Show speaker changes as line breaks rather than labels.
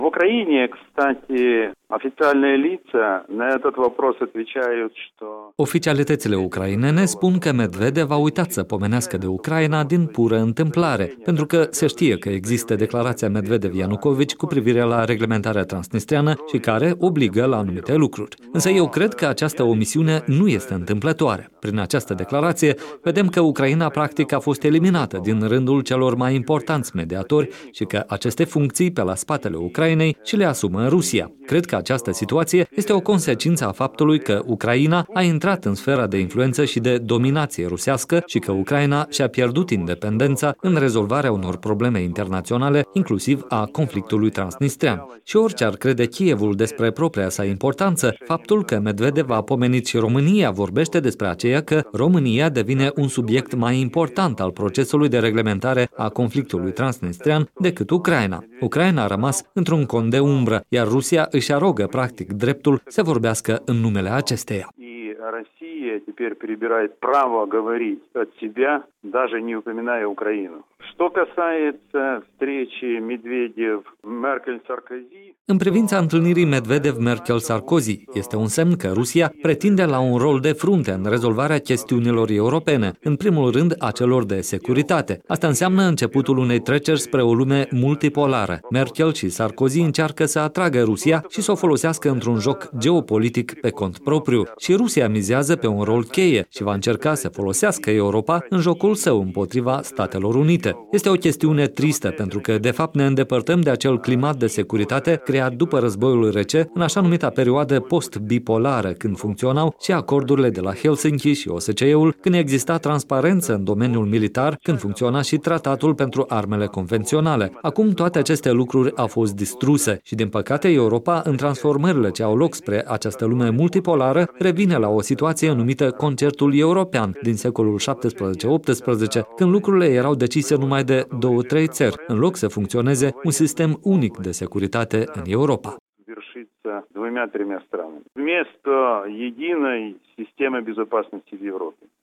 В Украине, кстати, официальные лица на этот вопрос отвечают, что...
Oficialitățile ucrainene spun că Medvedev a uitat să pomenească de Ucraina din pură întâmplare, pentru că se știe că există declarația Medvedev-Ianukovici cu privire la reglementarea transnistriană și care obligă la anumite lucruri. Însă eu cred că această omisiune nu este întâmplătoare. Prin această declarație vedem că Ucraina practic a fost eliminată din rândul celor mai importanți mediatori și că aceste funcții pe la spatele Ucrainei și le asumă Rusia. Cred că această situație este o consecință a faptului că Ucraina a intrat în sfera de influență și de dominație rusească și că Ucraina și-a pierdut independența în rezolvarea unor probleme internaționale, inclusiv a conflictului transnistrian. Și orice ar crede Kievul despre propria sa importanță, faptul că Medvedev a pomenit și România vorbește despre aceea că România devine un subiect mai important al procesului de reglementare a conflictului transnistrian decât Ucraina. Ucraina a rămas într-un cont de umbră, iar Rusia își arogă practic dreptul să vorbească în numele acesteia.
Россия теперь перебирает право говорить от себя, даже не упоминая Украину. Что касается встречи Медведев-Меркель-Саркози...
În privința întâlnirii Medvedev-Merkel-Sarkozy, este un semn că Rusia pretinde la un rol de frunte în rezolvarea chestiunilor europene, în primul rând a celor de securitate. Asta înseamnă începutul unei treceri spre o lume multipolară. Merkel și Sarkozy încearcă să atragă Rusia și să o folosească într-un joc geopolitic pe cont propriu. Și Rusia mizează pe un rol cheie și va încerca să folosească Europa în jocul său împotriva Statelor Unite. Este o chestiune tristă pentru că, de fapt, ne îndepărtăm de acel climat de securitate creat după războiul rece, în așa numita perioadă post-bipolară, când funcționau și acordurile de la Helsinki și OSCE-ul, când exista transparență în domeniul militar, când funcționa și tratatul pentru armele convenționale. Acum toate aceste lucruri au fost distruse și, din păcate, Europa, în transformările ce au loc spre această lume multipolară, revine la o situație numită concertul european din secolul 17-18, când lucrurile erau decise numai de 2-3 țări, în loc să funcționeze un sistem unic de securitate în Europa.
Двумя-тремя странами. Вместо единой системы безопасности в Европе.